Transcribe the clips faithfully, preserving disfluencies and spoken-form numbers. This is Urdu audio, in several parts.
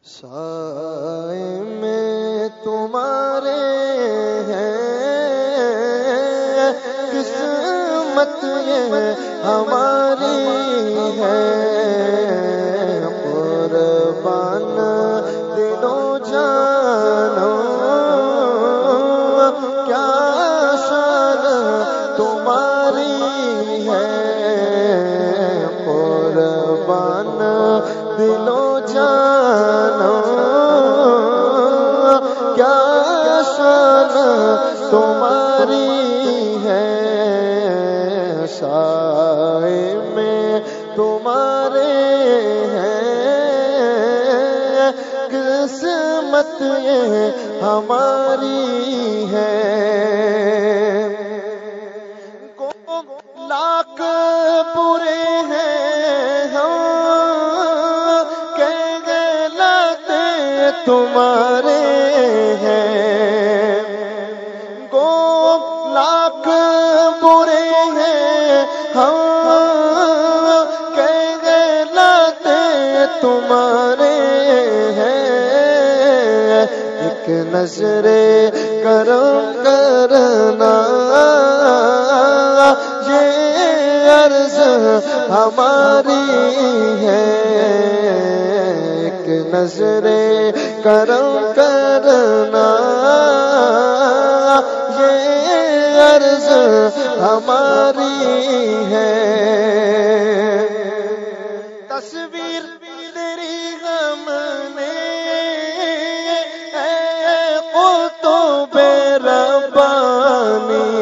سائے میں تمہارے ہیں، قسمت یہ ہماری ہے، قربان دلوں جانو کیا شان تمہاری ہے، قربان دلوں جانو کیا شان تمہاری ہے، سائے میں تمہارے ہیں، قسمت یہ ہماری ہے، لاکھ برے ہیں ہم تمہارے ہیں، گو لاکھ برے ہیں ہم کہلاتے تمہارے ہیں، ایک نظر کرم کرنا یہ عرض ہماری ہے، ایک نظر کرم کرنا یہ عرض ہماری ہے، تصویر تیری ہم نے اے قطب ربانی،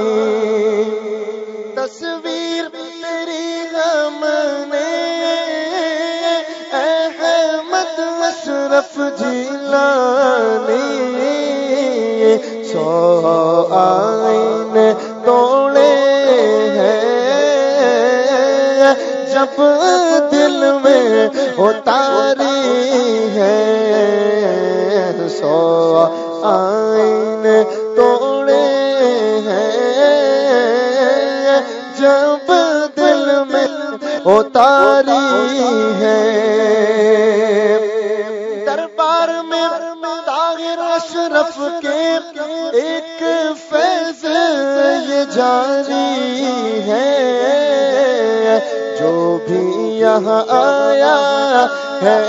تصویر تیری ہم نے اشرف جیلانی، سو آئین توڑے ہیں جب دل میں اتاری ہے، سو آئین توڑے ہیں جب دل میں اتاری ہے، دربار میں طاہر اشرف کے ایک فیض یہ جاری ہے، جو بھی یہاں آیا ہے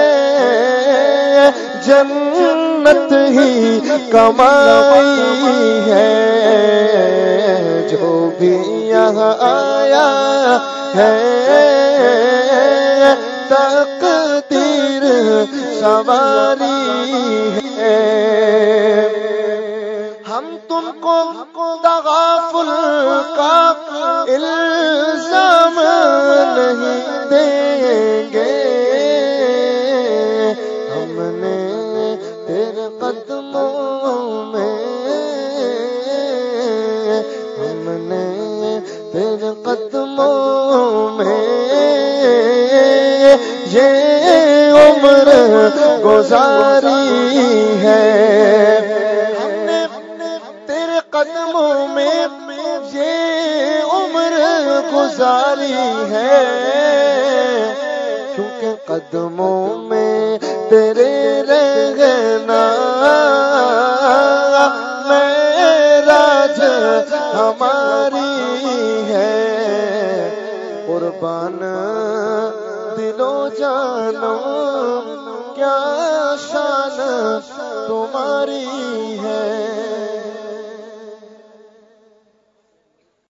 جنت ہی کمائی ہے، جو بھی یہاں آیا ہے تقدیر سواری ہے، ہم تم کو تغافل کا الزام نہیں دیں گے، ہم نے تیرے قدموں میں ہم نے تیرے قدموں میں یہ عمر گزاری ہے، ہم نے تیرے قدموں میں یہ عمر گزاری ہے، کیونکہ قدموں میں تیرے رہنا معراج ہماری ہے، قربان دلوں جانو کیا شان تمہاری